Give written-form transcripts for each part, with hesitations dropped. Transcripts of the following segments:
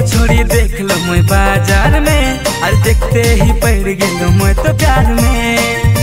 छोड़ी देख लो मैं बाजार में, अरे देखते ही पड़ गेलो मैं तो प्यार में।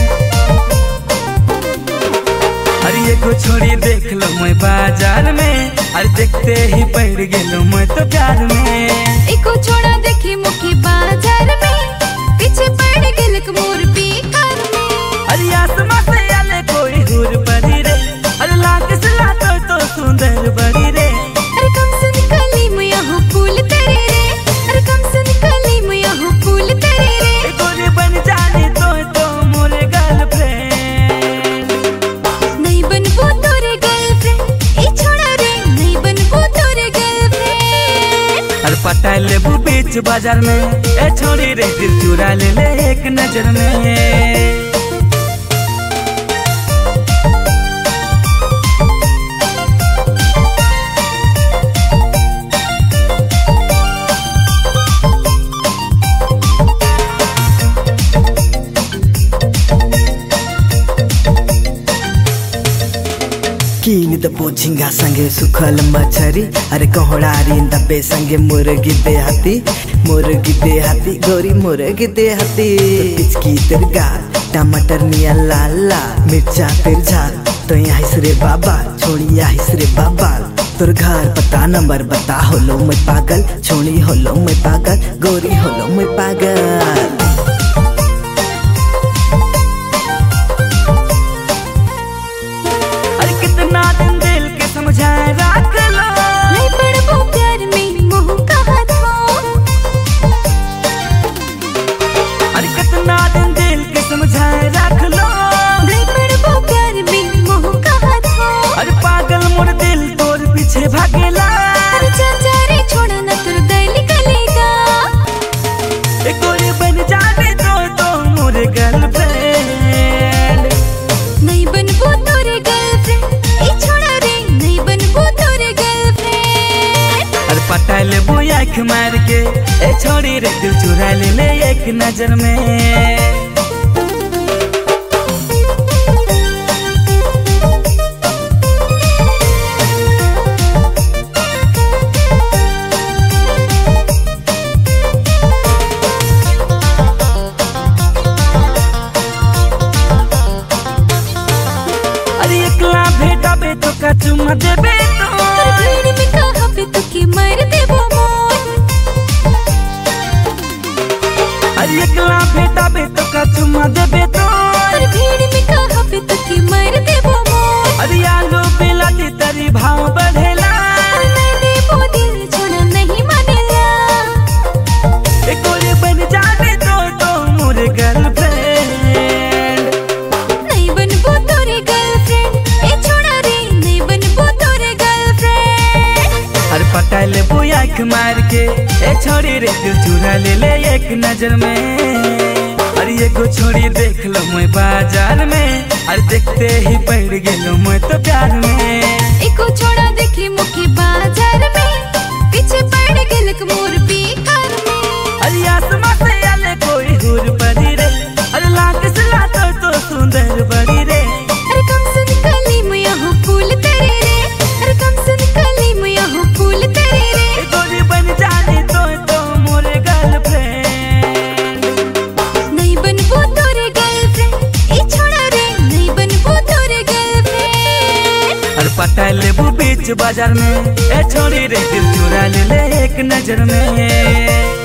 अरे एगो छोड़ी देख लो मैं बाजार में, अरे देखते ही पड़ गेलो मैं तो प्यार में। एको छोड़ा देखी मुखी बाजार में, पीछे पड़ गेलक मोर बेकार में। अरे आसमां से आले कोई हूर परी रे, अरे लाग से लातो तो सुंदर बड़ी रे। अरे कम से निकली मैं यहाँ फूल तेरे रे, अरे कम से निकली मैं यहाँ फूल तेरे रे। गोरी बन जाने तो मोरे गर्लफ्रेंड, नहीं बनबो तोरे गर्लफ्रेंड, ई छोड़ा रे नहीं बनबो तोरे गर्लफ्रेंड। अरे पटा लेबू बीच बाजार में, ए छोड़ी रे दिल चुरा ले एक नजर में। कीन दबो झिंगा संगे सुखल मछरी, अरे कोहड़ारी दबे संगे मुर्गी देहाती, मुर्गी देहाती गोरी मुर्गी देहाती। पिचकी तेर गाल टमाटर निया लाल लाल, मिर्चा तेर झाल तो यहाँ रे बाबा छोड़ी यहाँ रे बाबा। तोर घर पता नंबर बता, होलो मैं पागल छोड़ी होलो मैं पागल, गोरी होलो मैं पागल। कितना दिन दिल के समझाए रख लो, नहीं पड़बो प्यार में मोह कहा था। अरे कितना दिन दिल के समझाए रख लो, नहीं पड़बो प्यार में मोह कहा था। अरे पागल मोर दिल तोर पीछे भागेला। अरे चाचा रे छोड़ा ना तोर दिल निकलेगा, एक गोरी बन जाने तो मोरे गर्लफ्रेंड, नहीं बनबो तोरे गर्लफ्रेंड, ई छोड़ा रे नहीं बनबो तोरे गर्लफ्रेंड। अरे पटा लेबू आँख मार के, ए छोड़ी रे दिल चुरा ले एक नजर में। एकला भेटा बे तो का चुम्मा देबे तो, भीड़ में कहाँ पे तो की मार देबो मोर। अरे एकला भेटा बे तो का चुम्मा देबे तो, भीड़ में कहाँ पे तो की मार देबो मोर। अरे आलू बिलाती तरी भाव बढ़ेला, नहीं देबो दिल छोड़ा नहीं मानेला। एक गोरी बन जाने तो मोरे गर्लफ्रेंड, नहीं बनबो तोरे गर्लफ्रेंड, ए छोड़ा रे नहीं बनबो तोरे गर्लफ्रेंड। अरे पटा लेबू आँख मार के, ए छोड़ी रे दिल चुरा ले एक नजर में। अरे एगो छोड़ी देख लो मैं बाजार में, अरे देखते ही पड़ गेलो मैं तो प्यार में। एको छोड़ा देखी मुखी बाजार में, पीछे पड़ गेलक मोर बेकार में। अरे आसमां से आले कोई हूर परी रे, अरे लाग से लातो तो सुंदर बड़ी रे। अरे कम से निकली मैं यहाँ फूल तेरे रे, अरे कम से निकली मैं यहाँ फूल तेरे रे। गोरी बन जाने तो मोरे गर्लफ्रेंड, नहीं बनबो तोरे गर्लफ्रेंड, ई छोड़ा रे नहीं बनबो तोरे गर्लफ्रेंड। अरे पटा लेबू बीच बाजार में, ए छोड़ी रे दिल चुरा ले एक नजर में।